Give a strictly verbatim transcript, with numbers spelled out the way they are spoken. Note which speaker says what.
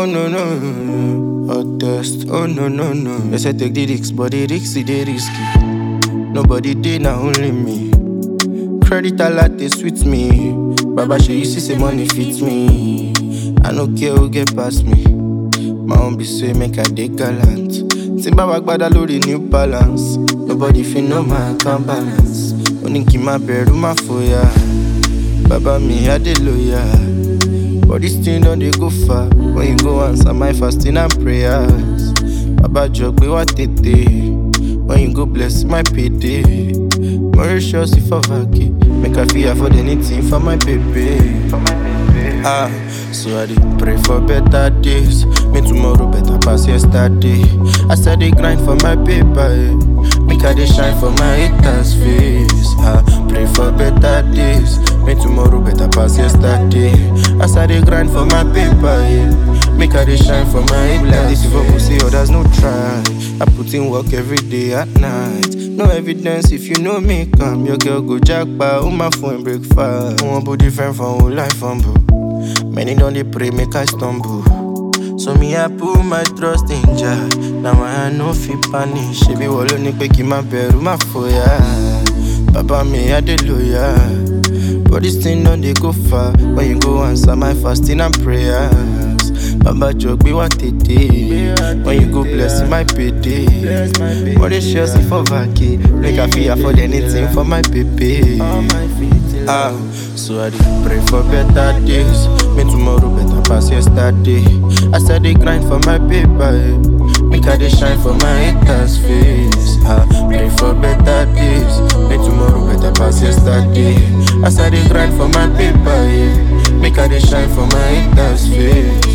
Speaker 1: Oh no no, hot test. Oh no no no. They say take the risks, but the risks they risky. Nobody did, now only me. Credit a lot, they sweet me. Baba, she you see say money fits me. I no care who get past me. My own be say make I dey gallant. Timba wagbada lori new balance. Nobody feel no man can balance. Only keep my bed with my foya. Baba me I dey loyal. But this thing don't they go far. When you go answer my fasting and prayers. Baba jog me what it day. When you go bless my payday. Mauritius if I vacate. Make I feel afford anything for my baby. For my baby. Ah, so I dey pray for better days. Me tomorrow better pass yesterday. I said they grind for my paper. Eh. Make I dey shine for my haters' face. Ah, pray for better days. Me tomorrow better pass yesterday. I said they grind for my paper. Eh. Make I dey shine for my haters' face. If I see others no try. I put in work every day at night. No evidence if you know me, come. Your girl go jackpot, on my phone break fast. One body different from whole life humble. Many don't they pray, make I stumble. So me I put my trust in Jah. Now I no fit panic. She be wallow ni pe ki ma beru ma foya. Baba me I dey loyal. But this thing don't they go far. When you go answer my fasting and prayers. Baba joke me what it is. When you go bless my payday. Mauritius if I vacate. Make I feel afford anything for my baby. Ah, so I dey pray for better days. Me tomorrow better pass yesterday. I said they grind for my paper. Eh. Make I dey shine for my haters' face. Ah, pray for better days. Me tomorrow better pass yesterday. I said they grind for my paper. Eh. Make I dey shine for my haters' face.